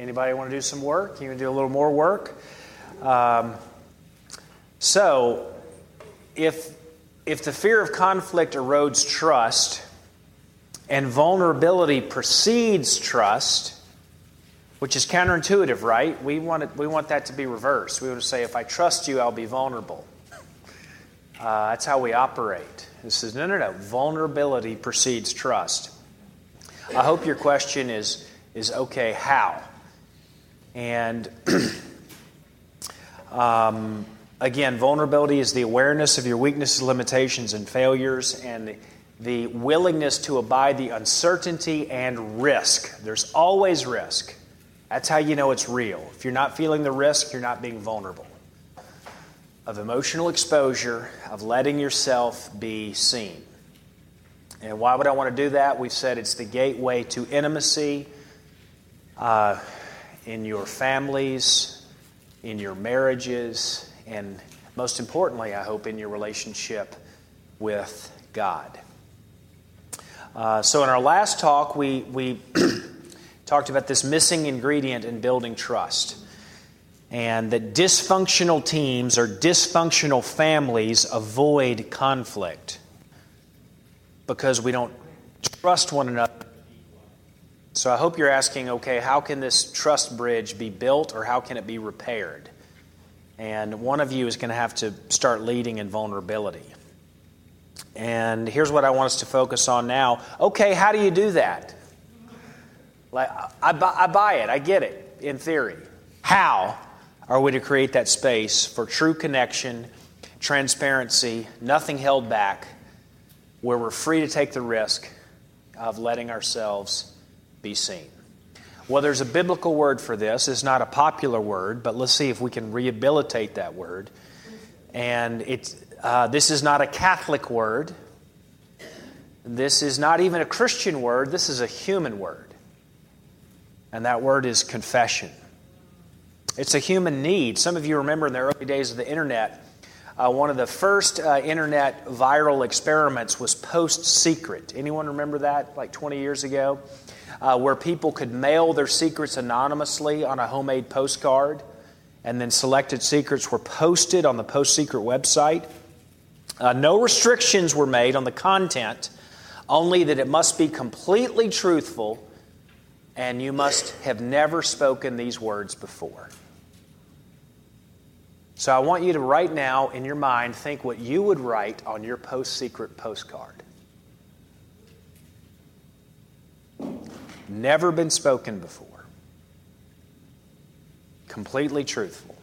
Anybody want to do some work? You want to do a little more work? So, if the fear of conflict erodes trust and vulnerability precedes trust, which is counterintuitive, right? We want that to be reversed. We want to say, if I trust you, I'll be vulnerable. That's how we operate. This is no. Vulnerability precedes trust. I hope your question is okay, how? And again, vulnerability is the awareness of your weaknesses, limitations, and failures, and the willingness to abide the uncertainty and risk. There's always risk. That's how you know it's real. If you're not feeling the risk, you're not being vulnerable. Of emotional exposure, of letting yourself be seen. And why would I want to do that? We've said it's the gateway to intimacy in your families, in your marriages, and most importantly, I hope, in your relationship with God. So in our last talk, we talked about this missing ingredient in building trust. And that dysfunctional teams or dysfunctional families avoid conflict because we don't trust one another. So I hope you're asking, okay, how can this trust bridge be built or how can it be repaired? And one of you is going to have to start leading in vulnerability. And here's what I want us to focus on now. Okay, how do you do that? Like, I buy it. I get it in theory. How are we to create that space for true connection, transparency, nothing held back, where we're free to take the risk of letting ourselves be seen? Well, there's a biblical word for this. It's not a popular word, but let's see if we can rehabilitate that word. And this is not a Catholic word. This is not even a Christian word. This is a human word. And that word is confession. It's a human need. Some of you remember in the early days of the internet, one of the first internet viral experiments was Post Secret. Anyone remember that, like 20 years ago? Where people could mail their secrets anonymously on a homemade postcard, and then selected secrets were posted on the Post Secret website. No restrictions were made on the content, only that it must be completely truthful, and you must have never spoken these words before. So I want you to right now, in your mind, think what you would write on your Post-Secret postcard. Never been spoken before. Completely truthful.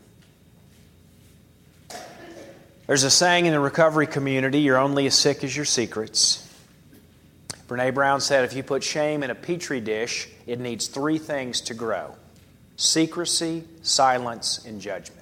There's a saying in the recovery community, you're only as sick as your secrets. Brene Brown said, if you put shame in a petri dish, it needs 3 things to grow: secrecy, silence, and judgment.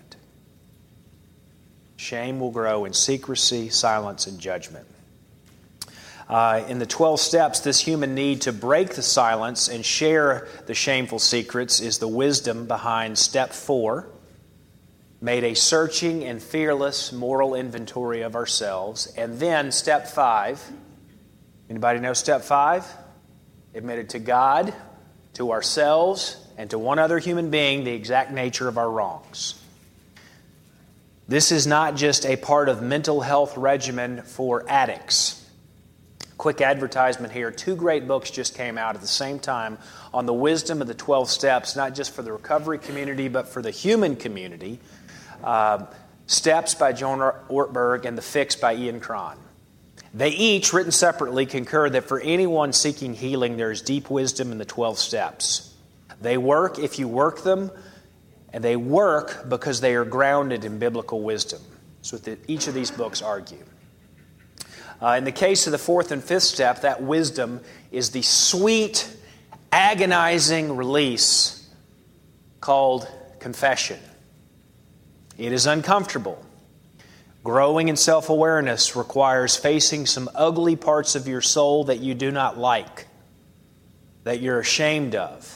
Shame will grow in secrecy, silence, and judgment. In the 12 steps, this human need to break the silence and share the shameful secrets is the wisdom behind step 4. Made a searching and fearless moral inventory of ourselves. And then step 5. Anybody know step 5? Admitted to God, to ourselves, and to one other human being the exact nature of our wrongs. This is not just a part of mental health regimen for addicts. Quick advertisement here. 2 great books just came out at the same time on the wisdom of the 12 steps, not just for the recovery community, but for the human community. Steps by Joan Ortberg and The Fix by Ian Cron. They each, written separately, concur that for anyone seeking healing, there is deep wisdom in the 12 steps. They work if you work them, and they work because they are grounded in biblical wisdom. That's what each of these books argue. In the case of the 4th and 5th step, that wisdom is the sweet, agonizing release called confession. It is uncomfortable. Growing in self-awareness requires facing some ugly parts of your soul that you do not like, that you're ashamed of.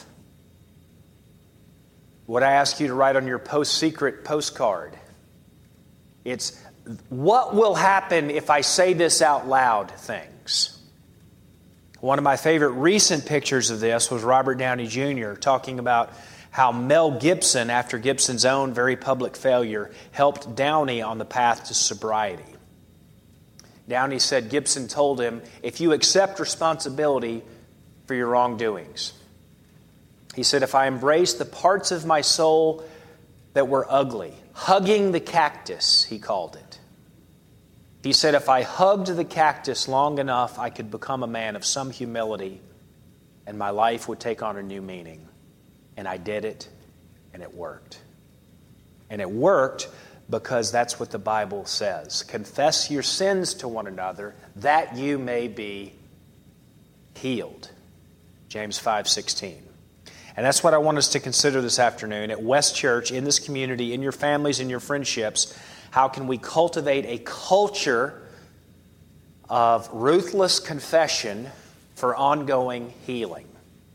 What I ask you to write on your Post-Secret postcard, it's what will happen if I say this out loud things. One of my favorite recent pictures of this was Robert Downey Jr. talking about how Mel Gibson, after Gibson's own very public failure, helped Downey on the path to sobriety. Downey said Gibson told him, if you accept responsibility for your wrongdoings. He said, if I embrace the parts of my soul that were ugly, hugging the cactus, he called it. He said, if I hugged the cactus long enough, I could become a man of some humility, and my life would take on a new meaning. And I did it, and it worked. And it worked because that's what the Bible says. Confess your sins to one another that you may be healed. James 5:16. And that's what I want us to consider this afternoon at West Church, in this community, in your families, in your friendships. How can we cultivate a culture of ruthless confession for ongoing healing?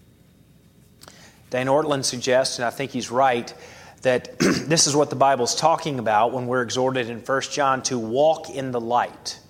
Dane Ortland suggests, and I think he's right, that this is what the Bible's talking about when we're exhorted in 1 John to walk in the light.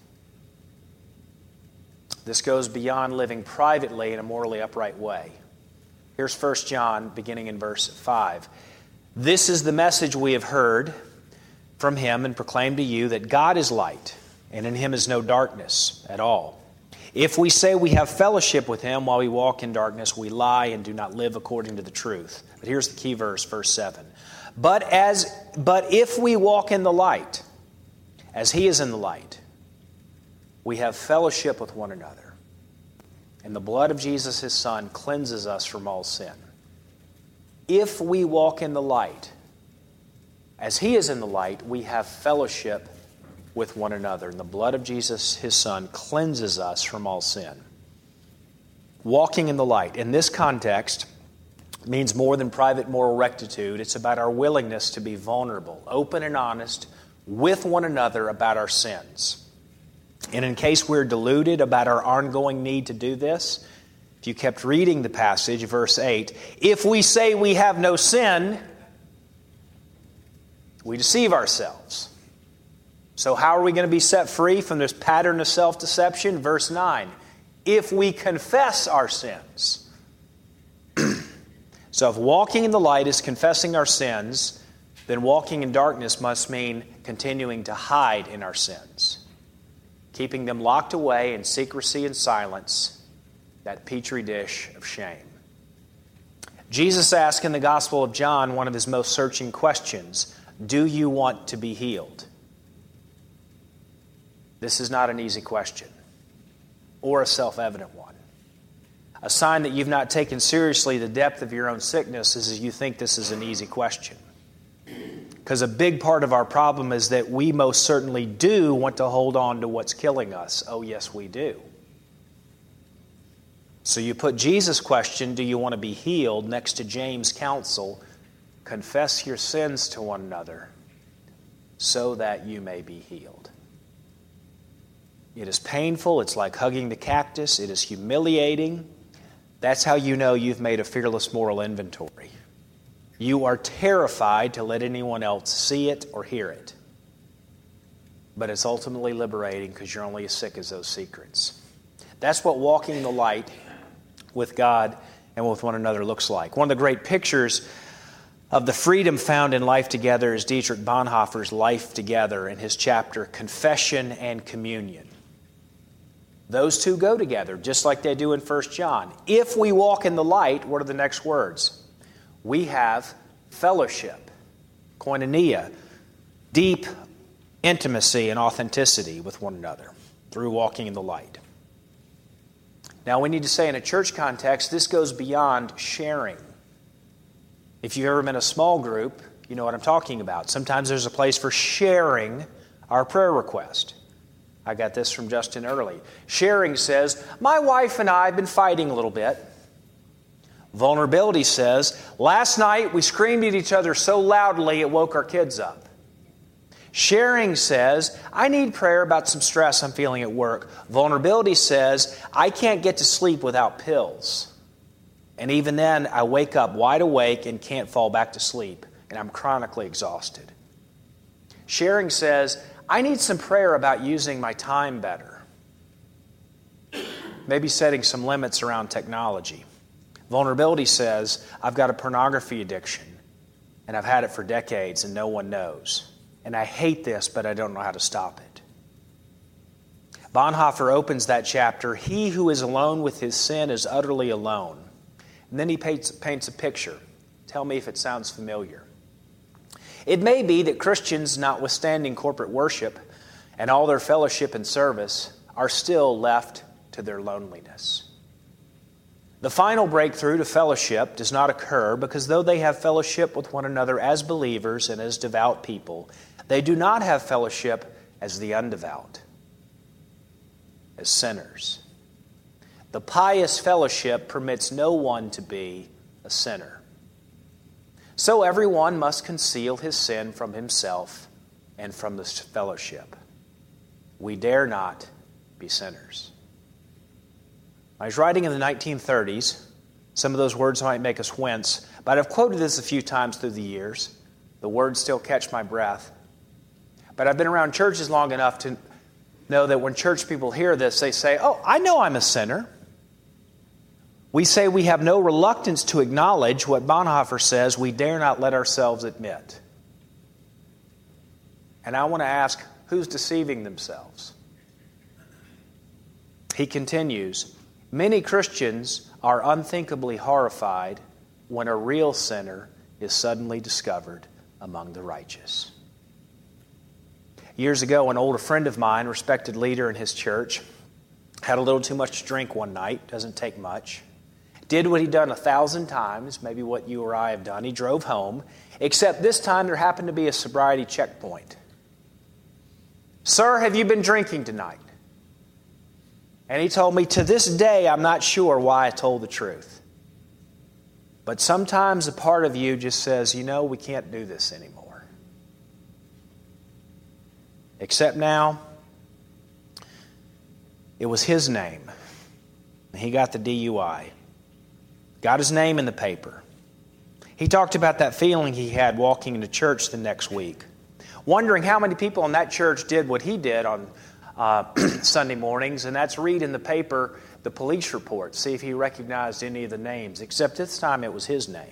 This goes beyond living privately in a morally upright way. Here's 1 John, beginning in verse 5. This is the message we have heard from him and proclaimed to you, that God is light, and in him is no darkness at all. If we say we have fellowship with him while we walk in darkness, we lie and do not live according to the truth. But here's the key verse, verse 7. But if we walk in the light, as he is in the light, we have fellowship with one another. And the blood of Jesus, his Son, cleanses us from all sin. If we walk in the light, as he is in the light, we have fellowship with one another. And the blood of Jesus, his Son, cleanses us from all sin. Walking in the light, in this context, means more than private moral rectitude. It's about our willingness to be vulnerable, open and honest with one another about our sins. And in case we're deluded about our ongoing need to do this, if you kept reading the passage, verse 8, if we say we have no sin, we deceive ourselves. So how are we going to be set free from this pattern of self-deception? Verse 9, if we confess our sins. So if walking in the light is confessing our sins, then walking in darkness must mean continuing to hide in our sins, keeping them locked away in secrecy and silence, that petri dish of shame. Jesus asked in the Gospel of John one of his most searching questions, do you want to be healed? This is not an easy question or a self-evident one. A sign that you've not taken seriously the depth of your own sickness is you think this is an easy question. Because a big part of our problem is that we most certainly do want to hold on to what's killing us. Oh, yes, we do. So you put Jesus' question, do you want to be healed, next to James' counsel, confess your sins to one another so that you may be healed. It is painful. It's like hugging the cactus. It is humiliating. That's how you know you've made a fearless moral inventory. You are terrified to let anyone else see it or hear it. But it's ultimately liberating because you're only as sick as those secrets. That's what walking in the light with God and with one another looks like. One of the great pictures of the freedom found in life together is Dietrich Bonhoeffer's Life Together in his chapter, Confession and Communion. Those two go together, just like they do in 1 John. If we walk in the light, what are the next words? We have fellowship, koinonia, deep intimacy and authenticity with one another through walking in the light. Now, we need to say in a church context, this goes beyond sharing. If you've ever been in a small group, you know what I'm talking about. Sometimes there's a place for sharing our prayer request. I got this from Justin Early. Sharing says, my wife and I have been fighting a little bit. Vulnerability says, last night we screamed at each other so loudly it woke our kids up. Sharing says, I need prayer about some stress I'm feeling at work. Vulnerability says, I can't get to sleep without pills. And even then, I wake up wide awake and can't fall back to sleep, and I'm chronically exhausted. Sharing says, I need some prayer about using my time better. maybe setting some limits around technology. Vulnerability says, I've got a pornography addiction, and I've had it for decades, and no one knows. And I hate this, but I don't know how to stop it. Bonhoeffer opens that chapter, he who is alone with his sin is utterly alone. And then he paints a picture. Tell me if it sounds familiar. It may be that Christians, notwithstanding corporate worship and all their fellowship and service, are still left to their loneliness. The final breakthrough to fellowship does not occur because though they have fellowship with one another as believers and as devout people, they do not have fellowship as the undevout, as sinners. The pious fellowship permits no one to be a sinner. So everyone must conceal his sin from himself and from the fellowship. We dare not be sinners. I was writing in the 1930s. Some of those words might make us wince, but I've quoted this a few times through the years. The words still catch my breath. But I've been around churches long enough to know that when church people hear this, they say, oh, I know I'm a sinner. We say we have no reluctance to acknowledge what Bonhoeffer says we dare not let ourselves admit. And I want to ask, who's deceiving themselves? He continues, many Christians are unthinkably horrified when a real sinner is suddenly discovered among the righteous. Years ago, an older friend of mine, respected leader in his church, had a little too much to drink one night, doesn't take much, did what he'd done 1,000 times, maybe what you or I have done. He drove home, except this time there happened to be a sobriety checkpoint. Sir, have you been drinking tonight? And he told me, to this day, I'm not sure why I told the truth. But sometimes a part of you just says, we can't do this anymore. Except now, it was his name. He got the DUI. Got his name in the paper. He talked about that feeling he had walking into church the next week, wondering how many people in that church did what he did on Sunday mornings, and that's read in the paper the police report, see if he recognized any of the names, except this time it was his name.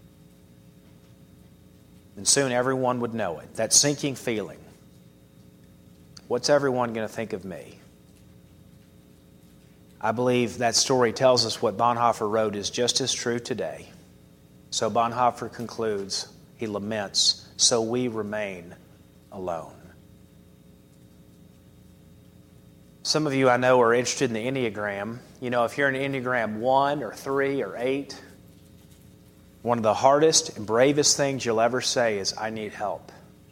And soon everyone would know it, that sinking feeling. What's everyone going to think of me? I believe that story tells us what Bonhoeffer wrote is just as true today. So Bonhoeffer concludes, he laments, so we remain alone. Some of you I know are interested in the Enneagram. If you're an Enneagram 1 or 3 or 8, one of the hardest and bravest things you'll ever say is, I need help.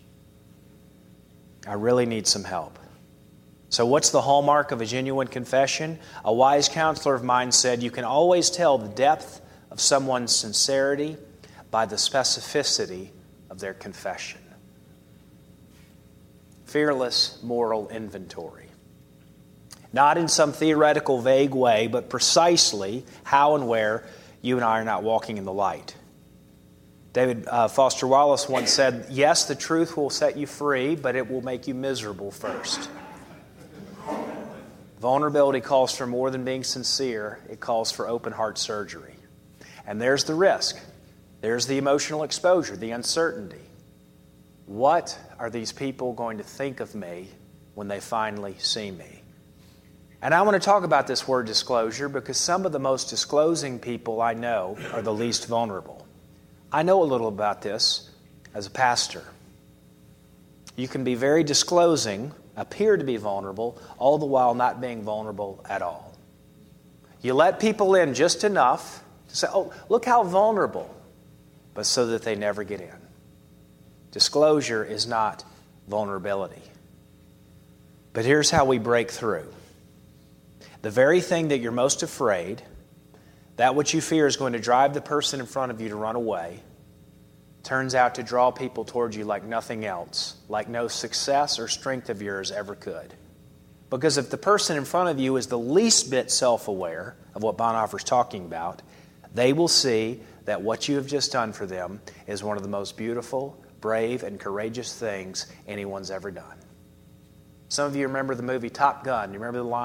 I really need some help. So what's the hallmark of a genuine confession? A wise counselor of mine said, you can always tell the depth of someone's sincerity by the specificity of their confession. Fearless moral inventory. Not in some theoretical, vague way, but precisely how and where you and I are not walking in the light. David Foster Wallace once said, yes, the truth will set you free, but it will make you miserable first. Vulnerability calls for more than being sincere. It calls for open heart surgery. And there's the risk. There's the emotional exposure, the uncertainty. What are these people going to think of me when they finally see me? And I want to talk about this word disclosure because some of the most disclosing people I know are the least vulnerable. I know a little about this as a pastor. You can be very disclosing, appear to be vulnerable, all the while not being vulnerable at all. You let people in just enough to say, oh, look how vulnerable, but so that they never get in. Disclosure is not vulnerability. But here's how we break through. The very thing that you're most afraid, that which you fear is going to drive the person in front of you to run away, turns out to draw people towards you like nothing else, like no success or strength of yours ever could. Because if the person in front of you is the least bit self-aware of what Bonhoeffer's talking about, they will see that what you have just done for them is one of the most beautiful, brave, and courageous things anyone's ever done. Some of you remember the movie Top Gun. You remember the line?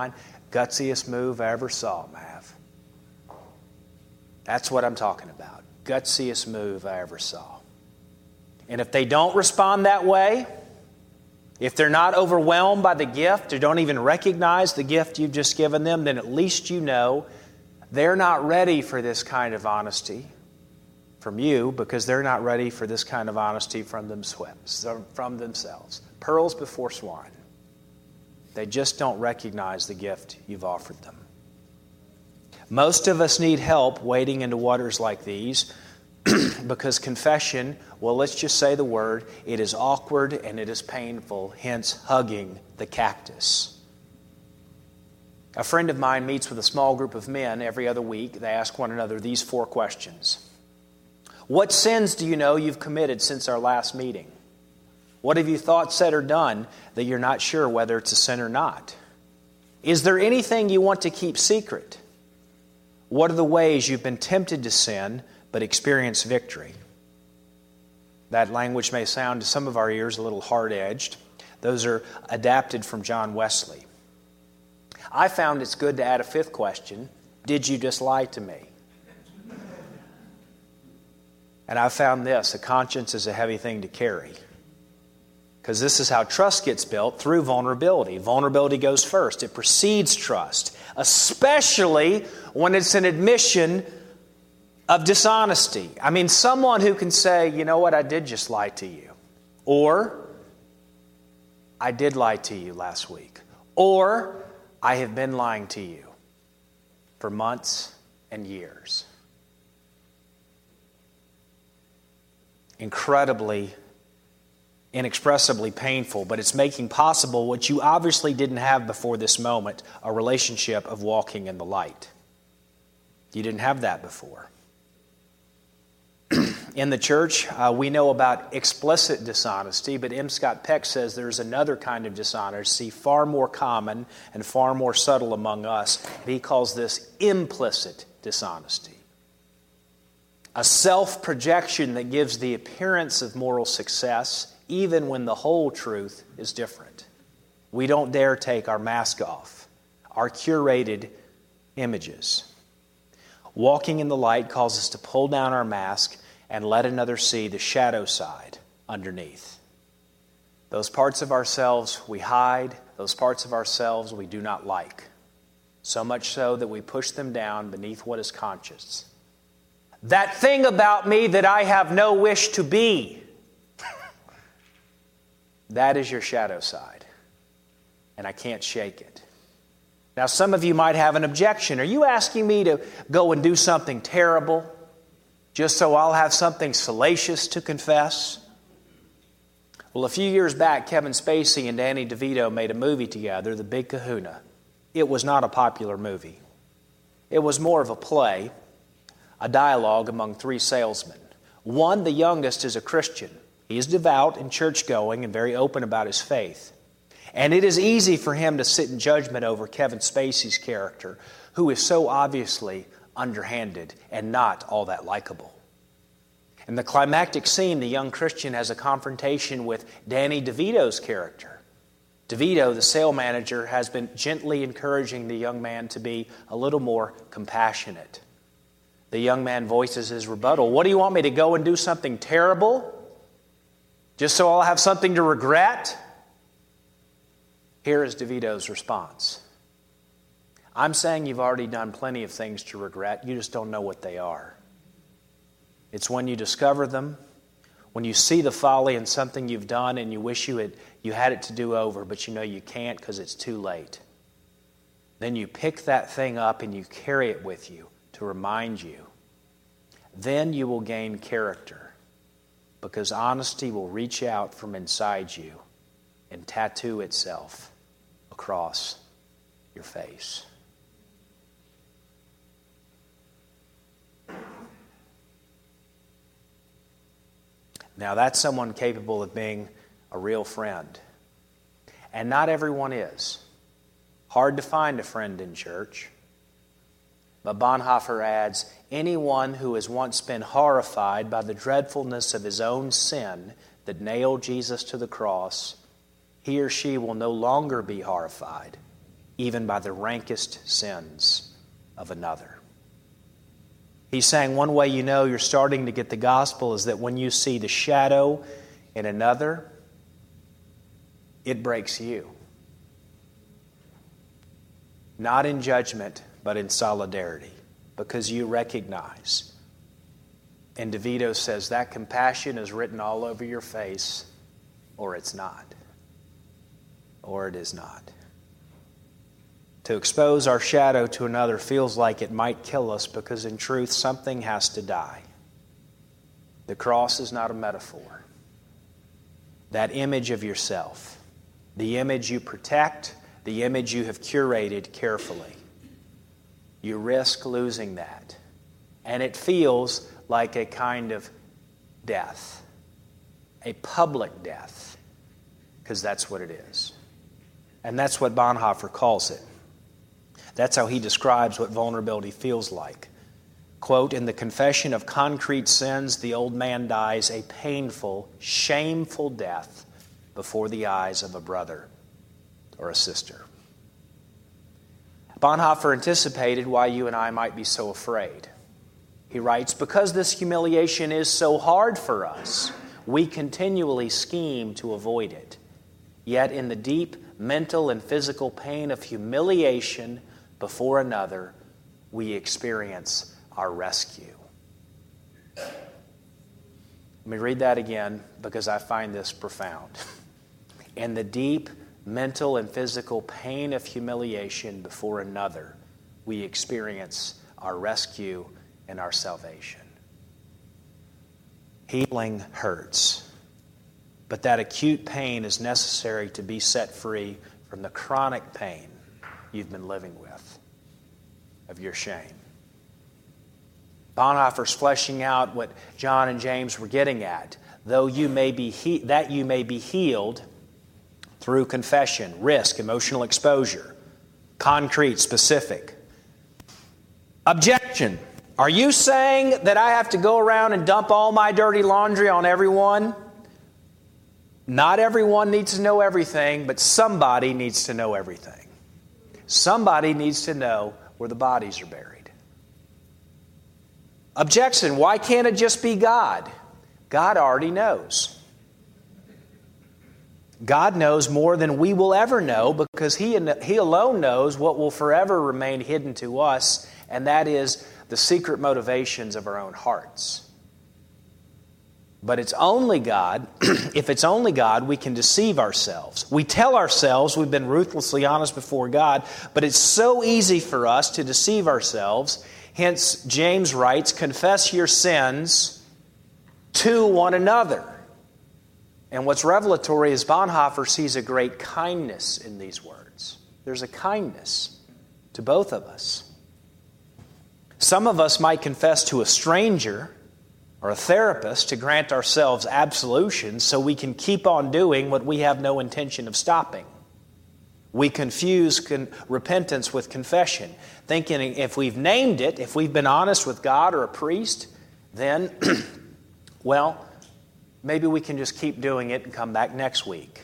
Gutsiest move I ever saw, Mav. That's what I'm talking about. Gutsiest move I ever saw. And if they don't respond that way, if they're not overwhelmed by the gift or don't even recognize the gift you've just given them, then at least you know they're not ready for this kind of honesty from you because they're not ready for this kind of honesty from themselves. Pearls before swine. They just don't recognize the gift you've offered them. Most of us need help wading into waters like these because confession, well, let's just say the word, it is awkward and it is painful, hence hugging the cactus. A friend of mine meets with a small group of men every other week. They ask one another these 4 questions. What sins do you know you've committed since our last meeting? What have you thought, said, or done that you're not sure whether it's a sin or not? Is there anything you want to keep secret? What are the ways you've been tempted to sin but experience victory? That language may sound to some of our ears a little hard-edged. Those are adapted from John Wesley. I found it's good to add a 5th question. Did you just lie to me? And I found this, a conscience is a heavy thing to carry. Because this is how trust gets built, through vulnerability. Vulnerability goes first. It precedes trust, especially when it's an admission of dishonesty. I mean, someone who can say, you know what, I did just lie to you. Or, I did lie to you last week. Or, I have been lying to you for months and years. Incredibly, inexpressibly painful, but it's making possible what you obviously didn't have before this moment, a relationship of walking in the light. You didn't have that before. In the church, we know about explicit dishonesty, but M. Scott Peck says there's another kind of dishonesty, far more common and far more subtle among us. He calls this implicit dishonesty. A self-projection that gives the appearance of moral success, even when the whole truth is different. We don't dare take our mask off, our curated images. Walking in the light calls us to pull down our mask and let another see the shadow side underneath. Those parts of ourselves we hide, those parts of ourselves we do not like. So much so that we push them down beneath what is conscious. That thing about me that I have no wish to be. That is your shadow side. And I can't shake it. Now, some of you might have an objection. Are you asking me to go and do something terrible just so I'll have something salacious to confess? Well, a few years back, Kevin Spacey and Danny DeVito made a movie together, The Big Kahuna. It was not a popular movie. It was more of a play, a dialogue among 3 salesmen. One, the youngest, is a Christian. He is devout and church-going and very open about his faith. And it is easy for him to sit in judgment over Kevin Spacey's character, who is so obviously underhanded and not all that likable. In the climactic scene, the young Christian has a confrontation with Danny DeVito's character. DeVito, the sale manager, has been gently encouraging the young man to be a little more compassionate. The young man voices his rebuttal. What do you want me to go and do something terrible? Just so I'll have something to regret? Here is DeVito's response. I'm saying you've already done plenty of things to regret. You just don't know what they are. It's when you discover them, when you see the folly in something you've done and you wish you had it to do over, but you know you can't because it's too late. Then you pick that thing up and you carry it with you to remind you. Then you will gain character because honesty will reach out from inside you and tattoo itself across your face. Now that's someone capable of being a real friend. And not everyone is. Hard to find a friend in church. But Bonhoeffer adds, anyone who has once been horrified by the dreadfulness of his own sin that nailed Jesus to the cross, he or she will no longer be horrified even by the rankest sins of another. He's saying one way you know you're starting to get the gospel is that when you see the shadow in another, it breaks you. Not in judgment, but in solidarity, because you recognize. And DeVito says that compassion is written all over your face, or it's not. Or it is not. To expose our shadow to another feels like it might kill us because in truth something has to die. The cross is not a metaphor. That image of yourself, the image you protect, the image you have curated carefully, you risk losing that. And it feels like a kind of death, a public death, because that's what it is. And that's what Bonhoeffer calls it. That's how he describes what vulnerability feels like. Quote, in the confession of concrete sins, the old man dies a painful, shameful death before the eyes of a brother or a sister. Bonhoeffer anticipated why you and I might be so afraid. He writes, because this humiliation is so hard for us, we continually scheme to avoid it. Yet in the deep mental and physical pain of humiliation before another, we experience our rescue. Let me read that again because I find this profound. In the deep mental and physical pain of humiliation before another, we experience our rescue and our salvation. Healing hurts, but that acute pain is necessary to be set free from the chronic pain you've been living with, of your shame. Bonhoeffer's fleshing out what John and James were getting at. Though you may be you may be healed through confession, risk, emotional exposure, concrete, specific. Objection. Are you saying that I have to go around and dump all my dirty laundry on everyone? Not everyone needs to know everything, but somebody needs to know everything. Somebody needs to know where the bodies are buried. Objection. Why can't it just be God? God already knows. God knows more than we will ever know because He alone knows what will forever remain hidden to us, and that is the secret motivations of our own hearts. But it's only God, if it's only God, we can deceive ourselves. We tell ourselves we've been ruthlessly honest before God, but it's so easy for us to deceive ourselves. Hence, James writes, confess your sins to one another. And what's revelatory is Bonhoeffer sees a great kindness in these words. There's a kindness to both of us. Some of us might confess to a stranger or a therapist to grant ourselves absolution so we can keep on doing what we have no intention of stopping. We confuse repentance with confession, thinking if we've named it, if we've been honest with God or a priest, then, well, maybe we can just keep doing it and come back next week.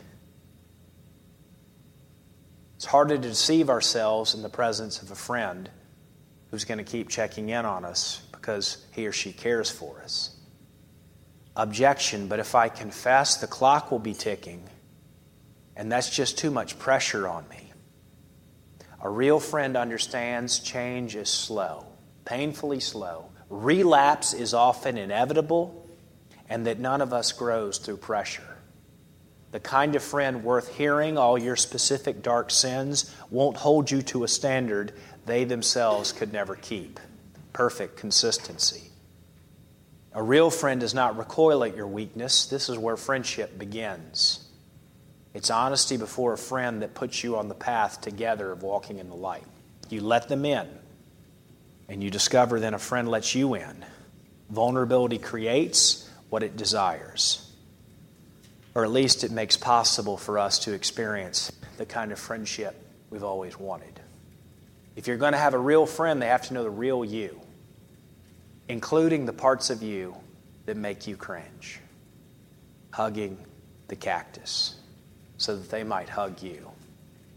It's harder to deceive ourselves in the presence of a friend who's going to keep checking in on us because he or she cares for us. Objection, but if I confess, the clock will be ticking, and that's just too much pressure on me. A real friend understands change is slow, painfully slow. Relapse is often inevitable, and that none of us grows through pressure. The kind of friend worth hearing all your specific dark sins won't hold you to a standard they themselves could never keep. Perfect consistency. A real friend does not recoil at your weakness. This is where friendship begins. It's honesty before a friend that puts you on the path together of walking in the light. You let them in, and you discover then a friend lets you in. Vulnerability creates what it desires. Or at least it makes possible for us to experience the kind of friendship we've always wanted. If you're going to have a real friend, they have to know the real you, including the parts of you that make you cringe. Hugging the cactus so that they might hug you.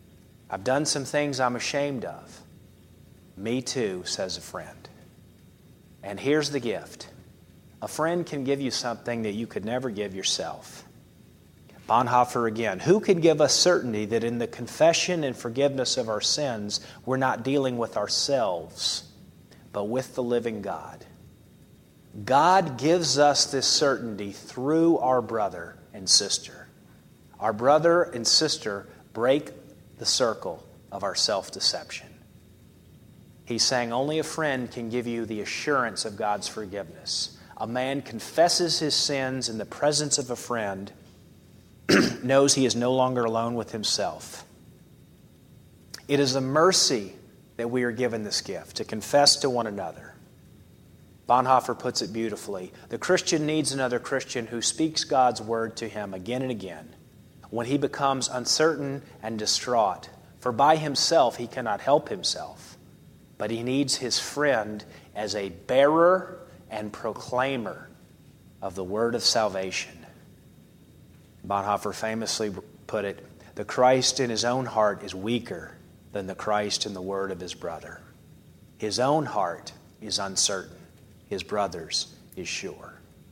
I've done some things I'm ashamed of. Me too, says a friend. And here's the gift. A friend can give you something that you could never give yourself. Bonhoeffer again. Who can give us certainty that in the confession and forgiveness of our sins, we're not dealing with ourselves, but with the living God? God gives us this certainty through our brother and sister. Our brother and sister break the circle of our self-deception. He's saying only a friend can give you the assurance of God's forgiveness. A man confesses his sins in the presence of a friend, knows he is no longer alone with himself. It is a mercy that we are given this gift, to confess to one another. Bonhoeffer puts it beautifully. The Christian needs another Christian who speaks God's word to him again and again when he becomes uncertain and distraught. For by himself he cannot help himself, but he needs his friend as a bearer and proclaimer of the word of salvation. Bonhoeffer famously put it, the Christ in his own heart is weaker than the Christ in the word of his brother. His own heart is uncertain. His brother's is sure.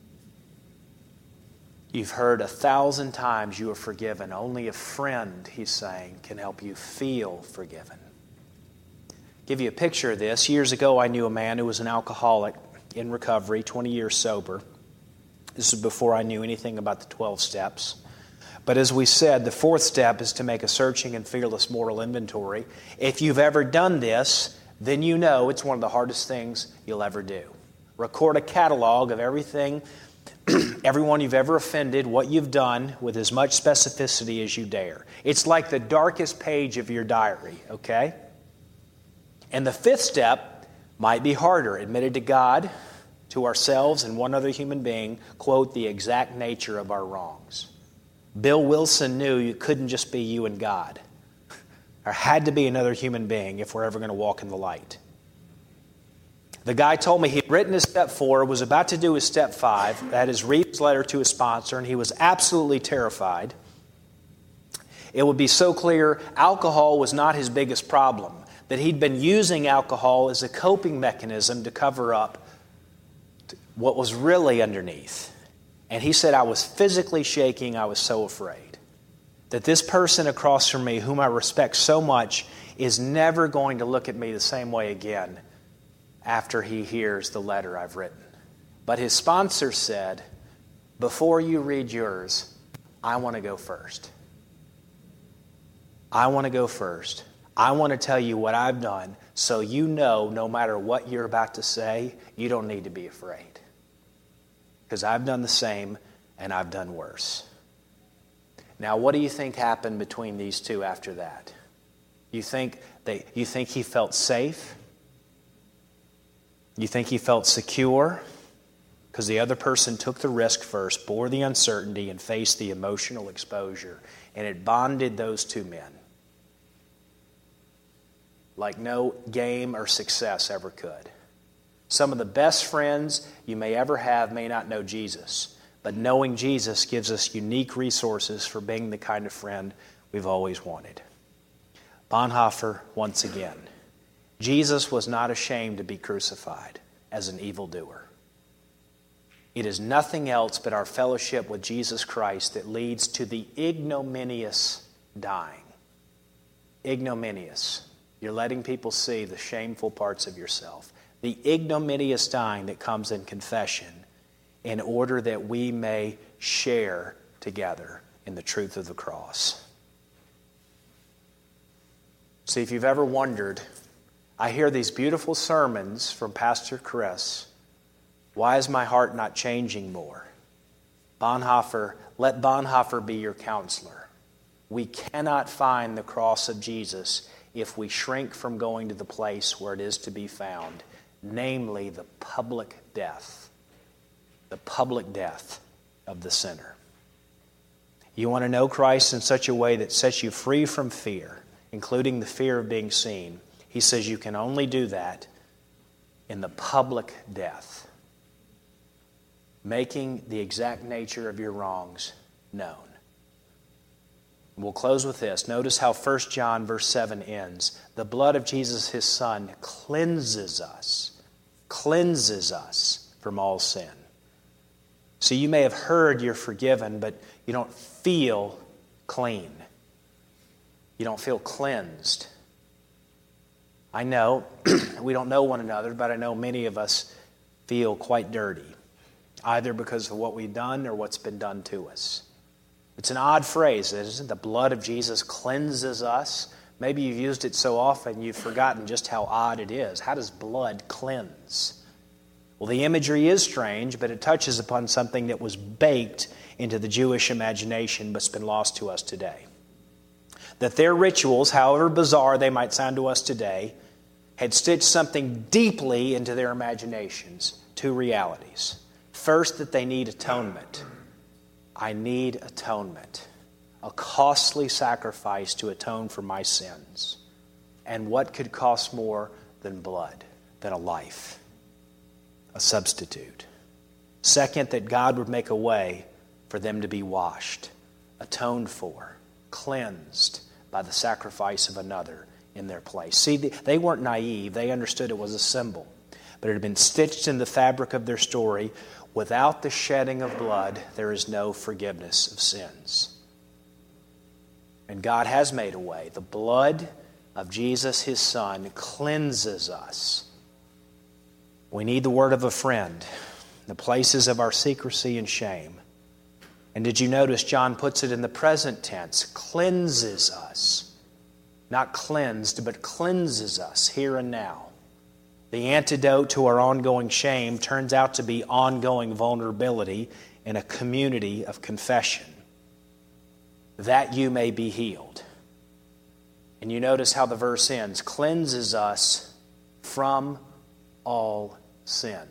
You've heard 1,000 times you are forgiven. Only a friend, he's saying, can help you feel forgiven. Give you a picture of this. Years ago, I knew a man who was an alcoholic in recovery, 20 years sober. This is before I knew anything about the 12 steps. But as we said, the 4th step is to make a searching and fearless moral inventory. If you've ever done this, then you know it's one of the hardest things you'll ever do. Record a catalog of everything, everyone you've ever offended, what you've done with as much specificity as you dare. It's like the darkest page of your diary, okay? And the 5th step might be harder. Admitted to God, to ourselves, and one other human being, quote, the exact nature of our wrongs. Bill Wilson knew it couldn't just be you and God. There had to be another human being if we're ever going to walk in the light. The guy told me he'd written his step 4, was about to do his step 5, that is, read his letter to his sponsor, and he was absolutely terrified. It would be so clear alcohol was not his biggest problem, that he'd been using alcohol as a coping mechanism to cover up what was really underneath. And he said, I was physically shaking, I was so afraid that this person across from me, whom I respect so much, is never going to look at me the same way again after he hears the letter I've written. But his sponsor said, before you read yours, I want to go first. I want to go first. I want to tell you what I've done so you know no matter what you're about to say, you don't need to be afraid. Because I've done the same and I've done worse. Now, what do you think happened between these two after that? You think he felt safe? You think he felt secure? Because the other person took the risk first, bore the uncertainty, and faced the emotional exposure. And it bonded those two men like no game or success ever could. Some of the best friends you may ever have may not know Jesus, but knowing Jesus gives us unique resources for being the kind of friend we've always wanted. Bonhoeffer, once again, Jesus was not ashamed to be crucified as an evildoer. It is nothing else but our fellowship with Jesus Christ that leads to the ignominious dying. Ignominious. You're letting people see the shameful parts of yourself. The ignominious dying that comes in confession in order that we may share together in the truth of the cross. See, if you've ever wondered, I hear these beautiful sermons from Pastor Chris. Why is my heart not changing more? Bonhoeffer, let Bonhoeffer be your counselor. We cannot find the cross of Jesus if we shrink from going to the place where it is to be found, namely the public death of the sinner. You want to know Christ in such a way that sets you free from fear, including the fear of being seen. He says you can only do that in the public death, making the exact nature of your wrongs known. We'll close with this. Notice how 1 John verse 7 ends. The blood of Jesus, his Son, cleanses us from all sin. So you may have heard you're forgiven, but you don't feel clean. You don't feel cleansed. I know we don't know one another, but I know many of us feel quite dirty, either because of what we've done or what's been done to us. It's an odd phrase, isn't it? The blood of Jesus cleanses us. Maybe you've used it so often you've forgotten just how odd it is. How does blood cleanse? Well, the imagery is strange, but it touches upon something that was baked into the Jewish imagination but's been lost to us today. That their rituals, however bizarre they might sound to us today, had stitched something deeply into their imaginations. Two realities. First, that they need atonement. I need atonement. A costly sacrifice to atone for my sins. And what could cost more than blood, than a life? A substitute. Second, that God would make a way for them to be washed, atoned for, cleansed by the sacrifice of another in their place. See, they weren't naive. They understood it was a symbol. But it had been stitched in the fabric of their story. Without the shedding of blood, there is no forgiveness of sins. And God has made a way. The blood of Jesus, his Son, cleanses us. We need the word of a friend, the places of our secrecy and shame. And did you notice John puts it in the present tense, cleanses us. Not cleansed, but cleanses us here and now. The antidote to our ongoing shame turns out to be ongoing vulnerability in a community of confession. That you may be healed. And you notice how the verse ends, cleanses us from all sin.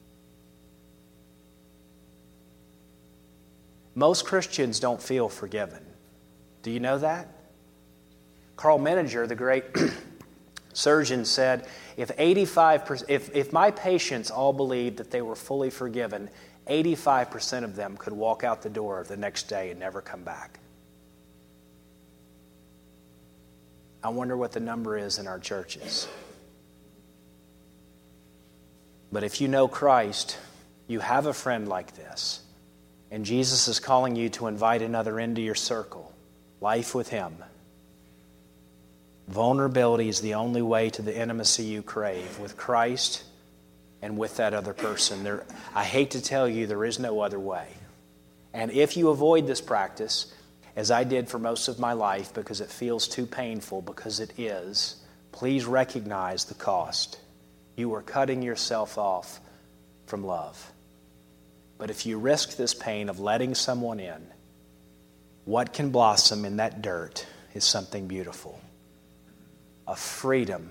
Most Christians don't feel forgiven. Do you know that? Carl Menninger, the great surgeon, said, if my patients all believed that they were fully forgiven, 85% of them could walk out the door the next day and never come back. I wonder what the number is in our churches. But if you know Christ, you have a friend like this, and Jesus is calling you to invite another into your circle, life with him. Vulnerability is the only way to the intimacy you crave with Christ and with that other person. I hate to tell you, there is no other way. And if you avoid this practice, as I did for most of my life because it feels too painful, because it is, please recognize the cost. You are cutting yourself off from love. But if you risk this pain of letting someone in, what can blossom in that dirt is something beautiful. A freedom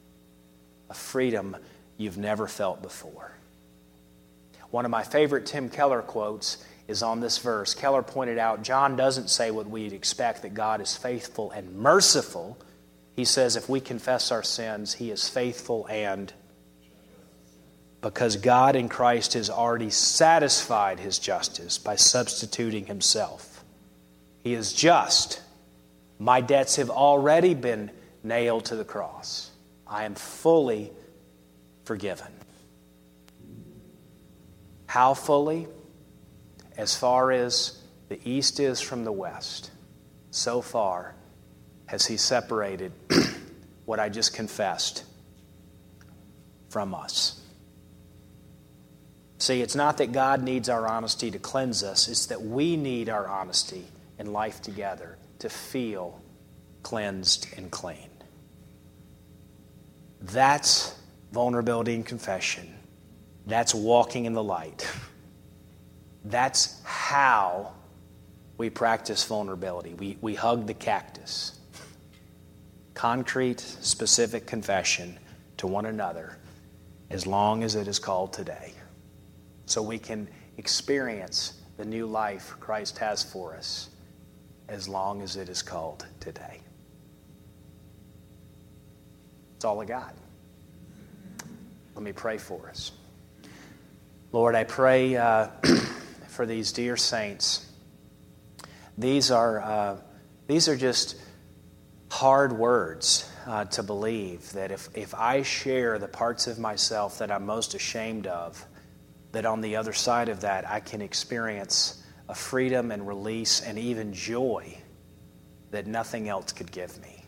you've never felt before. One of my favorite Tim Keller quotes is on this verse. Keller pointed out, John doesn't say what we'd expect, that God is faithful and merciful. He says if we confess our sins, he is faithful and because God in Christ has already satisfied his justice by substituting himself. He is just. My debts have already been nailed to the cross. I am fully forgiven. How fully? As far as the east is from the west, so far has he separated what I just confessed from us. See, it's not that God needs our honesty to cleanse us. It's that we need our honesty in life together to feel cleansed and clean. That's vulnerability and confession. That's walking in the light. That's how we practice vulnerability. We hug the cactus. Concrete, specific confession to one another as long as it is called today. So we can experience the new life Christ has for us as long as it is called today. That's all I got. Let me pray for us. Lord, I pray for these dear saints. These are These are just hard words to believe that if I share the parts of myself that I'm most ashamed of, that on the other side of that I can experience a freedom and release and even joy that nothing else could give me.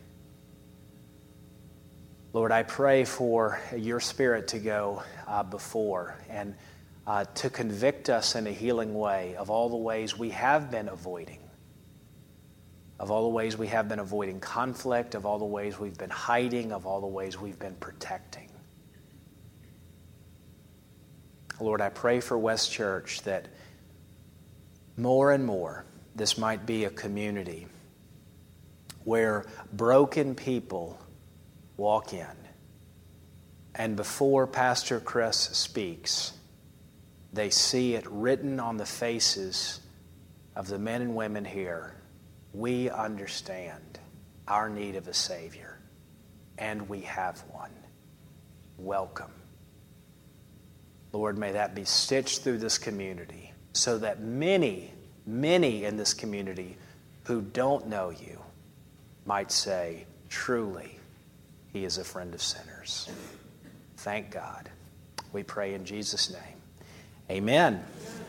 Lord, I pray for your Spirit to go before and to convict us in a healing way of all the ways we have been avoiding, of all the ways we have been avoiding conflict, of all the ways we've been hiding, of all the ways we've been protecting. Lord, I pray for West Church that more and more this might be a community where broken people walk in, and before Pastor Chris speaks, they see it written on the faces of the men and women here. We understand our need of a Savior, and we have one. Welcome. Lord, may that be stitched through this community so that many, many in this community who don't know you might say, truly, he is a friend of sinners. Thank God. We pray in Jesus' name. Amen.